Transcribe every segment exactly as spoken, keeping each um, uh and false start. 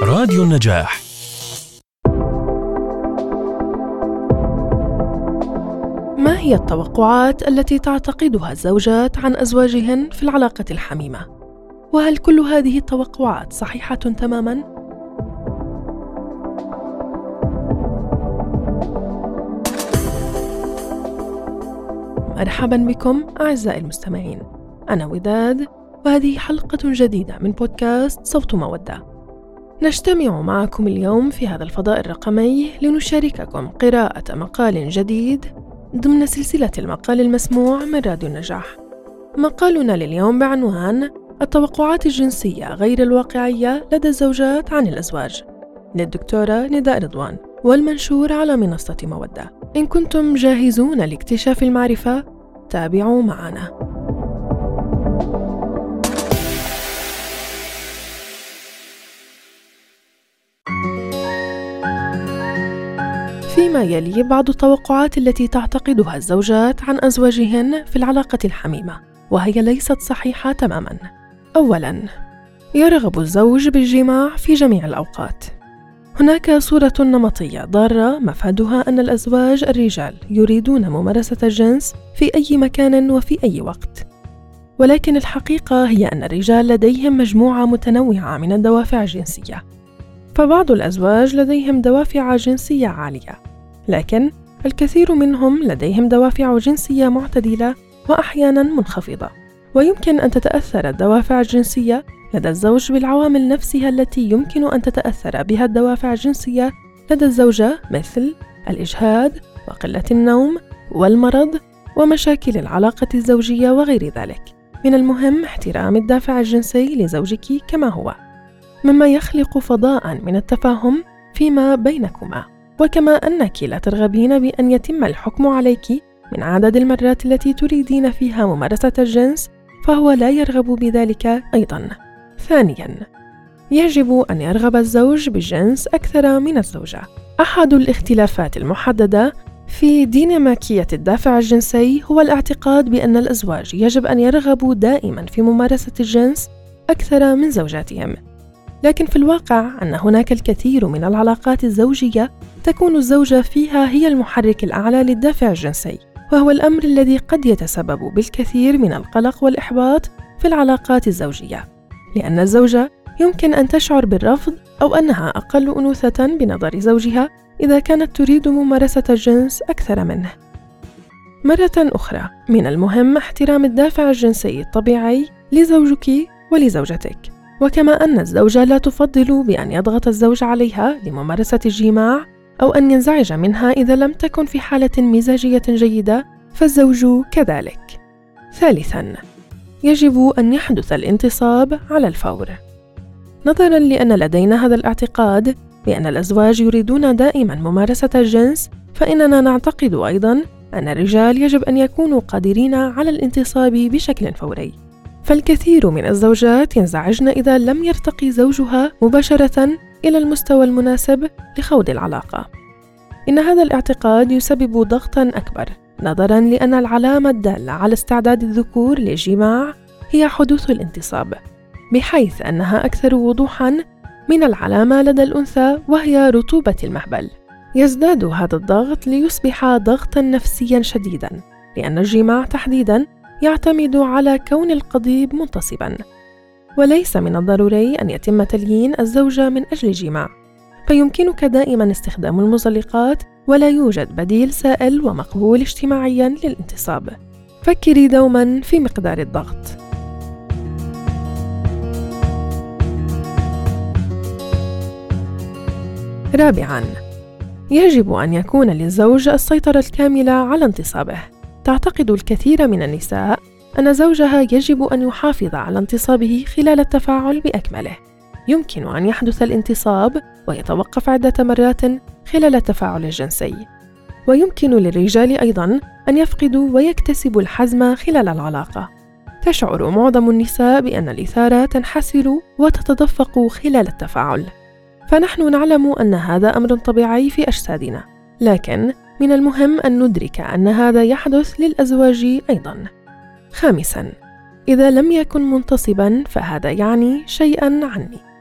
راديو النجاح. ما هي التوقعات التي تعتقدها الزوجات عن أزواجهن في العلاقة الحميمة؟ وهل كل هذه التوقعات صحيحة تماماً؟ مرحباً بكم أعزائي المستمعين، أنا وداد، وهذه حلقة جديدة من بودكاست صوت مودة. نجتمع معكم اليوم في هذا الفضاء الرقمي لنشارككم قراءة مقال جديد ضمن سلسلة المقال المسموع من راديو النجاح. مقالنا لليوم بعنوان التوقعات الجنسية غير الواقعية لدى الزوجات عن الأزواج، للدكتورة نداء رضوان، والمنشور على منصة مودة. إن كنتم جاهزون لاكتشاف المعرفة، تابعوا معنا. فيما يلي بعض التوقعات التي تعتقدها الزوجات عن أزواجهن في العلاقة الحميمة، وهي ليست صحيحة تماماً. أولاً، يرغب الزوج بالجماع في جميع الأوقات. هناك صورة نمطية ضارة مفادها أن الأزواج الرجال يريدون ممارسة الجنس في أي مكان وفي أي وقت، ولكن الحقيقة هي أن الرجال لديهم مجموعة متنوعة من الدوافع الجنسية. فبعض الأزواج لديهم دوافع جنسية عالية، لكن الكثير منهم لديهم دوافع جنسية معتدلة وأحياناً منخفضة. ويمكن أن تتأثر الدوافع الجنسية لدى الزوج بالعوامل نفسها التي يمكن أن تتأثر بها الدوافع الجنسية لدى الزوجة، مثل الإجهاد وقلة النوم والمرض ومشاكل العلاقة الزوجية وغير ذلك. من المهم احترام الدافع الجنسي لزوجك كما هو، مما يخلق فضاء من التفاهم فيما بينكما. وكما أنك لا ترغبين بأن يتم الحكم عليك من عدد المرات التي تريدين فيها ممارسة الجنس، فهو لا يرغب بذلك أيضاً. ثانياً، يجب أن يرغب الزوج بالجنس أكثر من الزوجة. أحد الاختلافات المحددة في ديناميكية الدافع الجنسي هو الاعتقاد بأن الأزواج يجب أن يرغبوا دائماً في ممارسة الجنس أكثر من زوجاتهم، لكن في الواقع أن هناك الكثير من العلاقات الزوجية تكون الزوجة فيها هي المحرك الأعلى للدافع الجنسي، وهو الأمر الذي قد يتسبب بالكثير من القلق والإحباط في العلاقات الزوجية، لأن الزوجة يمكن أن تشعر بالرفض أو أنها أقل أنوثة بنظر زوجها إذا كانت تريد ممارسة الجنس أكثر منه. مرة أخرى، من المهم احترام الدافع الجنسي الطبيعي لزوجك ولزوجتك. وكما أن الزوجة لا تفضل بأن يضغط الزوج عليها لممارسة الجماع أو أن ينزعج منها إذا لم تكن في حالة مزاجية جيدة، فالزوج كذلك. ثالثاً، يجب أن يحدث الانتصاب على الفور. نظراً لأن لدينا هذا الاعتقاد بأن الأزواج يريدون دائماً ممارسة الجنس، فإننا نعتقد أيضاً أن الرجال يجب أن يكونوا قادرين على الانتصاب بشكل فوري. فالكثير من الزوجات ينزعجن إذا لم يرتقي زوجها مباشرة إلى المستوى المناسب لخوض العلاقة. إن هذا الاعتقاد يسبب ضغطاً أكبر، نظراً لأن العلامة الدالة على استعداد الذكور للجماع هي حدوث الانتصاب، بحيث أنها أكثر وضوحاً من العلامة لدى الأنثى وهي رطوبة المهبل. يزداد هذا الضغط ليصبح ضغطاً نفسياً شديداً، لأن الجماع تحديداً يعتمد على كون القضيب منتصباً، وليس من الضروري أن يتم تليين الزوجة من أجل الجماع، فيمكنك دائماً استخدام المزلقات، ولا يوجد بديل سائل ومقبول اجتماعياً للانتصاب. فكري دوماً في مقدار الضغط. رابعاً، يجب أن يكون للزوج السيطرة الكاملة على انتصابه. تعتقد الكثير من النساء أن زوجها يجب أن يحافظ على انتصابه خلال التفاعل بأكمله. يمكن أن يحدث الانتصاب ويتوقف عدة مرات خلال التفاعل الجنسي، ويمكن للرجال أيضاً أن يفقدوا ويكتسبوا الحزم خلال العلاقة. تشعر معظم النساء بأن الإثارة تنحسر وتتدفق خلال التفاعل، فنحن نعلم أن هذا أمر طبيعي في أجسادنا، لكن من المهم أن ندرك أن هذا يحدث للأزواج أيضاً. خامساً، إذا لم يكن منتصباً فهذا يعني شيئاً عني.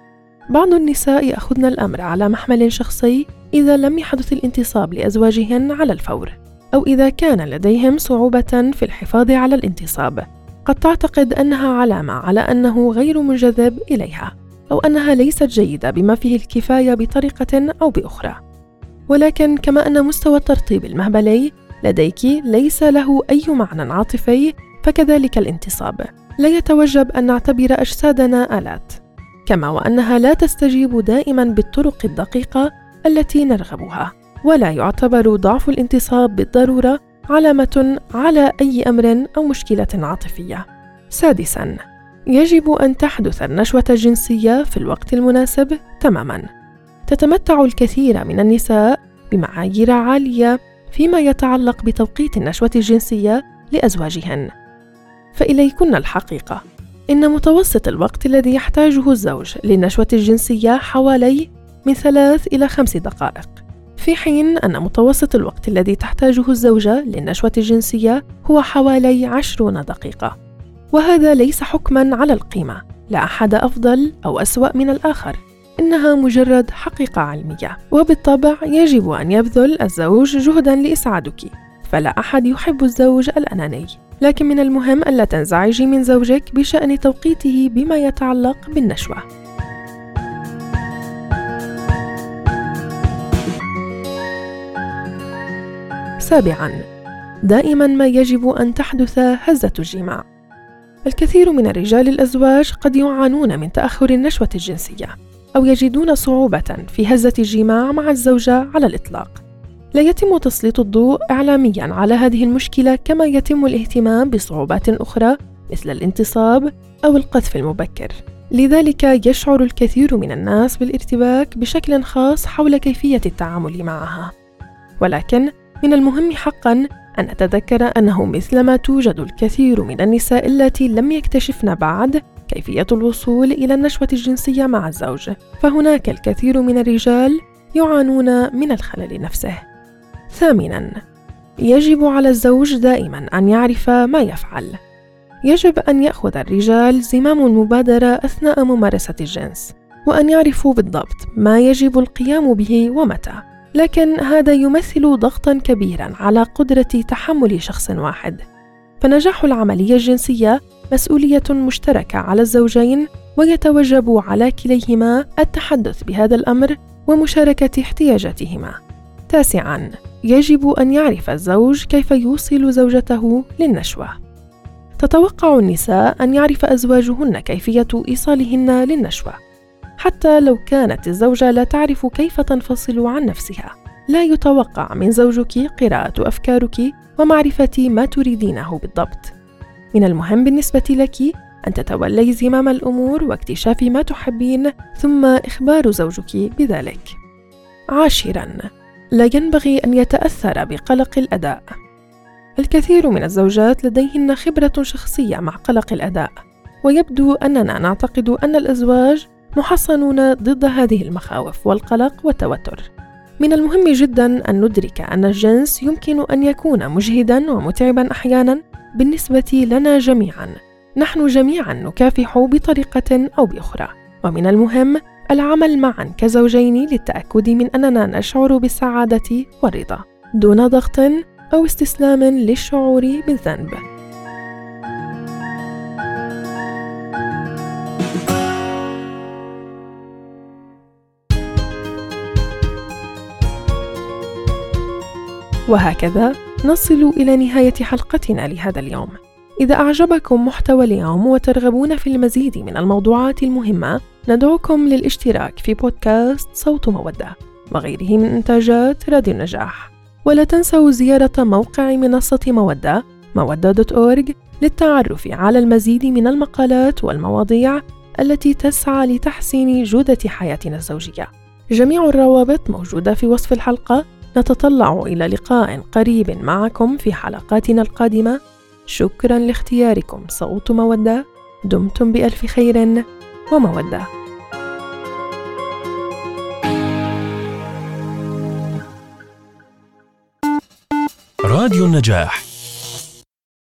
بعض النساء يأخذن الأمر على محمل شخصي إذا لم يحدث الانتصاب لأزواجهن على الفور، أو إذا كان لديهم صعوبة في الحفاظ على الانتصاب. قد تعتقد أنها علامة على أنه غير منجذب إليها، أو أنها ليست جيدة بما فيه الكفاية بطريقة أو بأخرى. ولكن كما أن مستوى الترطيب المهبلي لديك ليس له أي معنى عاطفي، فكذلك الانتصاب لا يتوجب أن نعتبر أجسادنا آلات، كما وأنها لا تستجيب دائما بالطرق الدقيقة التي نرغبها، ولا يعتبر ضعف الانتصاب بالضرورة علامة على أي أمر أو مشكلة عاطفية. سادساً، يجب أن تحدث النشوة الجنسية في الوقت المناسب تماماً. تتمتع الكثير من النساء بمعايير عالية فيما يتعلق بتوقيت النشوة الجنسية لأزواجهن، فإليكن الحقيقة إن متوسط الوقت الذي يحتاجه الزوج للنشوة الجنسية حوالي من ثلاث إلى خمس دقائق، في حين أن متوسط الوقت الذي تحتاجه الزوجة للنشوة الجنسية هو حوالي عشرون دقيقة. وهذا ليس حكماً على القيمة، لا أحد أفضل أو أسوأ من الآخر، إنها مجرد حقيقة علمية. وبالطبع يجب أن يبذل الزوج جهداً لإسعادك، فلا أحد يحب الزوج الأناني، لكن من المهم ألا تنزعجي من زوجك بشأن توقيته بما يتعلق بالنشوة. سابعاً، دائماً ما يجب أن تحدث هزة الجماع. الكثير من الرجال الأزواج قد يعانون من تأخر النشوة الجنسية، أو يجدون صعوبة في هزة الجماع مع الزوجة على الإطلاق. لا يتم تسليط الضوء إعلامياً على هذه المشكلة كما يتم الاهتمام بصعوبات أخرى مثل الانتصاب أو القذف المبكر. لذلك يشعر الكثير من الناس بالارتباك بشكل خاص حول كيفية التعامل معها. ولكن من المهم حقاً أن نتذكر أنه مثلما توجد الكثير من النساء التي لم يكتشفن بعد كيفية الوصول إلى النشوة الجنسية مع الزوج، فهناك الكثير من الرجال يعانون من الخلل نفسه. ثامناً، يجب على الزوج دائماً أن يعرف ما يفعل. يجب أن يأخذ الرجال زمام المبادرة أثناء ممارسة الجنس، وأن يعرفوا بالضبط ما يجب القيام به ومتى. لكن هذا يمثل ضغطاً كبيراً على قدرة تحمل شخص واحد، فنجاح العملية الجنسية مسؤولية مشتركة على الزوجين، ويتوجب على كليهما التحدث بهذا الأمر ومشاركة احتياجاتهما. تاسعاً، يجب أن يعرف الزوج كيف يوصل زوجته للنشوة. تتوقع النساء أن يعرف أزواجهن كيفية إيصالهن للنشوة، حتى لو كانت الزوجة لا تعرف كيف تنفصل عن نفسها. لا يتوقع من زوجك قراءة أفكارك ومعرفة ما تريدينه بالضبط. من المهم بالنسبة لك أن تتولي زمام الأمور واكتشاف ما تحبين، ثم إخبار زوجك بذلك. عاشراً، لا ينبغي أن يتأثر بقلق الأداء. الكثير من الزوجات لديهن خبرة شخصية مع قلق الأداء، ويبدو أننا نعتقد أن الأزواج محصنون ضد هذه المخاوف والقلق والتوتر. من المهم جداً أن ندرك أن الجنس يمكن أن يكون مجهداً ومتعباً أحياناً بالنسبة لنا جميعاً. نحن جميعاً نكافح بطريقة أو بأخرى، ومن المهم العمل معاً كزوجين للتأكد من أننا نشعر بالسعادة والرضا دون ضغط أو استسلام للشعور بالذنب. وهكذا نصل إلى نهاية حلقتنا لهذا اليوم. إذا أعجبكم محتوى اليوم وترغبون في المزيد من الموضوعات المهمة، ندعوكم للاشتراك في بودكاست صوت مودة وغيره من إنتاجات راديو النجاح. ولا تنسوا زيارة موقع منصة مودة مودة دوت أورج للتعرف على المزيد من المقالات والمواضيع التي تسعى لتحسين جودة حياتنا الزوجية. جميع الروابط موجودة في وصف الحلقة. نتطلع إلى لقاء قريب معكم في حلقاتنا القادمة. شكراً لاختياركم صوت مودة. دمتم بألف خير ومودة. راديو النجاح